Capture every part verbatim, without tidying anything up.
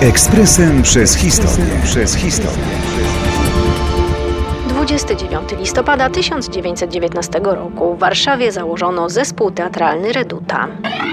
Ekspresem przez historię. Przez historię. dwudziestego dziewiątego listopada tysiąc dziewięćset dziewiętnastego roku w Warszawie założono zespół teatralny Reduta.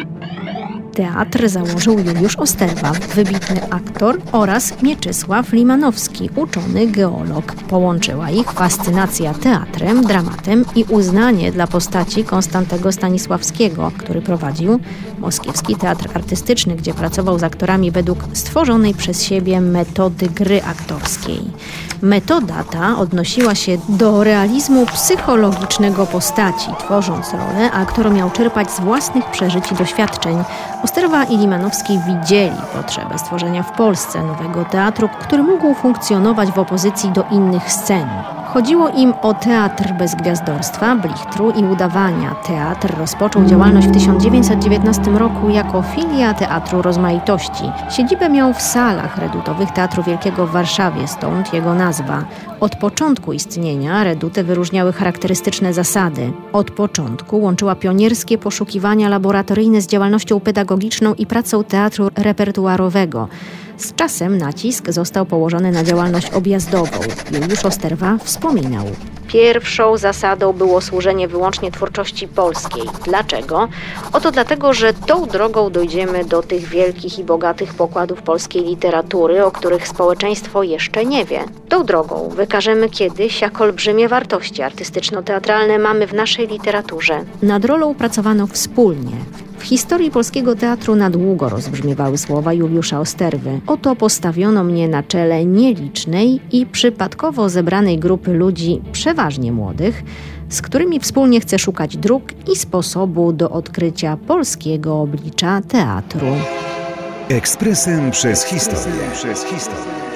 Teatr założył Juliusz Osterwa, wybitny aktor, oraz Mieczysław Limanowski, uczony geolog. Połączyła ich fascynacja teatrem, dramatem i uznanie dla postaci Konstantego Stanisławskiego, który prowadził Moskiewski Teatr Artystyczny, gdzie pracował z aktorami według stworzonej przez siebie metody gry aktorskiej. Metoda ta odnosiła się do realizmu psychologicznego postaci. Tworząc rolę, aktor miał czerpać z własnych przeżyć i doświadczeń. Osterwa i Limanowski widzieli potrzebę stworzenia w Polsce nowego teatru, który mógł funkcjonować w opozycji do innych scen. Chodziło im o teatr bez gwiazdorstwa, blichtru i udawania. Teatr rozpoczął działalność w tysiąc dziewięćset dziewiętnastym roku jako filia Teatru Rozmaitości. Siedzibę miał w salach redutowych Teatru Wielkiego w Warszawie, stąd jego nazwa. Od początku istnienia Redutę wyróżniały charakterystyczne zasady. Od początku łączyła pionierskie poszukiwania laboratoryjne z działalnością pedagogiczną i pracą teatru repertuarowego. Z czasem nacisk został położony na działalność objazdową. Juliusz Osterwa wspominał: Pierwszą zasadą było służenie wyłącznie twórczości polskiej. Dlaczego? Oto dlatego, że tą drogą dojdziemy do tych wielkich i bogatych pokładów polskiej literatury, o których społeczeństwo jeszcze nie wie. Tą drogą wykażemy kiedyś, jak olbrzymie wartości artystyczno-teatralne mamy w naszej literaturze. Nad rolą pracowano wspólnie. W historii polskiego teatru na długo rozbrzmiewały słowa Juliusza Osterwy. Oto postawiono mnie na czele nielicznej i przypadkowo zebranej grupy ludzi, przeważnie młodych, z którymi wspólnie chcę szukać dróg i sposobu do odkrycia polskiego oblicza teatru. Ekspresem przez historię. Przez historię.